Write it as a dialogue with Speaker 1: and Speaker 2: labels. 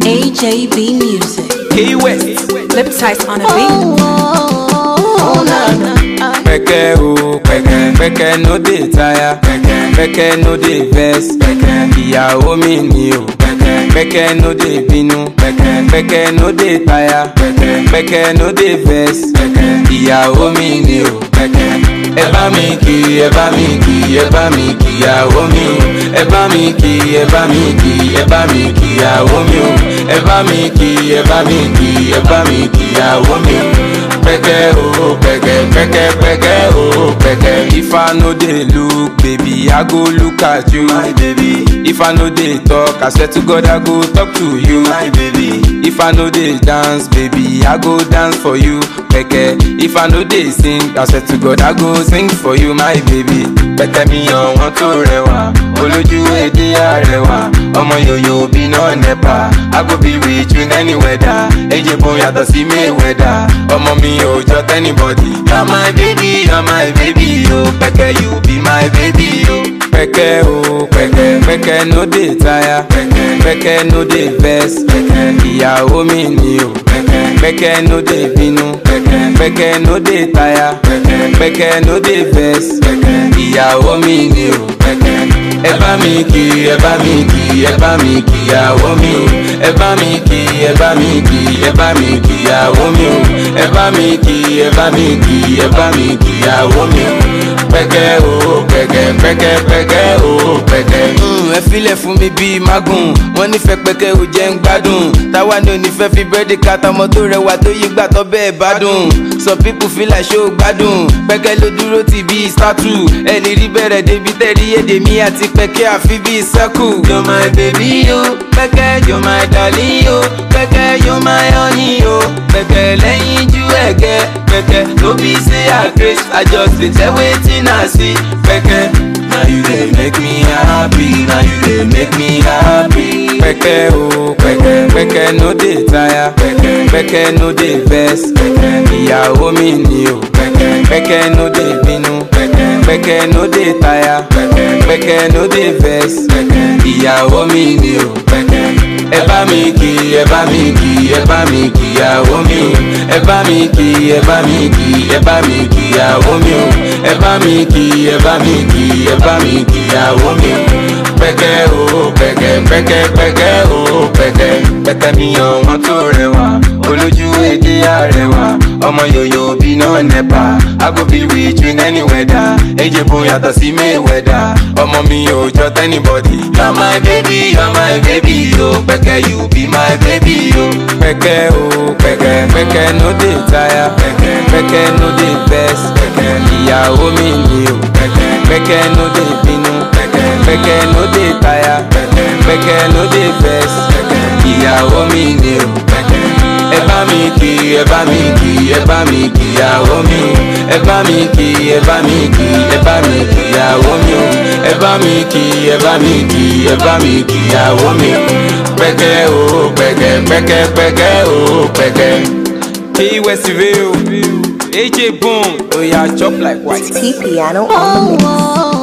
Speaker 1: AJB Music.
Speaker 2: Key West.
Speaker 1: Lip tight on a beat.
Speaker 2: Peke o, peke no dey tire. Peke no dey vex. Ìyàwó mi ni o. Peke no dey bínú. Peke no dey tire. Peke no dey vex. Ìyàwó mi ni o. Ẹ bá mi kí, ẹ bá mi kí, ẹ bá mi kí ìyàwó mi o. Ẹ bá mi kí, ẹ bá mi kí, ẹ bá mi kí ìyàwó mi o. Ẹ bá mi kí, ẹ bá mi kí, ẹ bá mi kí ìyàwó mi o. Peke oh, peke oh, peke. If I no dey look, baby, I go look at you, my baby. If I no dey talk, I swear to God I go talk to you, my baby. If I no dey dance, baby, I go dance for you, peke. If I no dey sing, I swear to God I go sing for you, my baby. Peke mi ọ̀wọ́n tó rẹwà, olójú èdè àrẹwà, ọmọ yòyò bí náà nẹ́pà. I go be with you in any weather, èjì bó yàtọ̀ sí Mayweather. Ọmọ mi ò jọ anybody. You're my baby, you're my baby, oh. Peke, you be my baby, oh. Peke, oh, peke no dey tire. Peke no dey vex. Ìyàwó mi ni o. Peke no dey bínú. Peke no dey tire. Peke no dey vex. Ìyàwó mi ni o. Ẹ bá mi kí, ẹ bá mi kí, ẹ bá mi kí ìyàwó mi o. Ẹ bá mi kí, ẹ bá mi kí, ẹ bá mi kí ìyàwó mi o. Ẹ bá mi kí, ẹ bá mi kí, ẹ bá mi kí ìyàwó mi o. Peke o, peke o, peke. Ẹ filẹ̀ fún mi bíi magun, wọ́n nífẹ̀ẹ́ pẹ́kẹ́ ò jẹ́ ń gbádùn. Táwa ni onífẹ́ fi búrẹ́dì kàtà ọmọ tó rẹwà tó yí gbà tọ́ bẹ́ẹ̀ bá dùn. Some people feel like ṣó gbádùn, pẹ́kẹ́ ló dúró ti bíi statue. Ẹni rí bẹ̀rẹ̀ débi tẹ̀rí èdè mi àti pẹ́kẹ́ àfi bíi circle. You're my baby yo, pẹ́kẹ́ you're my darling yo, pẹ́kẹ́ you're my honey yo. Pẹ́kẹ́ lẹ́yìn ju ẹ̀gẹ́, pẹ́kẹ́ no be say I craze, I just dey tell wetin I see. Pẹ́kẹ́. Now you dey make me happy, now you dey make me happy. Peke oh, peke no dey tire. Peke no dey vex. Ìyàwó mi ni o. Peke no dey bínú. Peke no dey tire. Peke no dey vex. Ìyàwó mi ni o. Ẹ bá mi kí, ẹ bá mi kí, ẹ bá mi kí ìyàwó mi o. Ẹ bá mi kí, ẹ bá mi kí, ẹ bá mi kí ìyàwó mi o. Ẹ bá mi kí, ẹ bá mi kí, ẹ bá mi kí ìyàwó mi o. Peke o, peke o, peke. Peke mi ọ̀wọ́n tó rẹwà, olójú èdè àrẹwà, ọmọ yòyò bí náà nẹ́pà. I go be with you in any weather, èjì bó yàtọ̀ sí Mayweather. Ọmọ mi ò jọ anybody. You're my baby, you're my baby, oh. Peke, you be my baby, oh. Peke o, peke no dey tire. Peke no dey vex. Ìyàwó mi ni o. Peke no dey bínú. Peke no dey tire. Peke no dey vex. Ìyàwó mi ni o. Ẹ bá mi kí, ẹ bá mi kí, ẹ bá mi kí ìyàwó mi o. Ẹ bá mi kí, ẹ bá mi kí, ẹ bá mi kí ìyàwó mi o. Ẹ bá mi kí, ẹ bá mi kí, ẹ bá mi kí ìyàwó mi o. Peke o, peke o, peke. Key Westville, AJ Boom, oh yeah, chop like white.
Speaker 1: T Piano on the mix.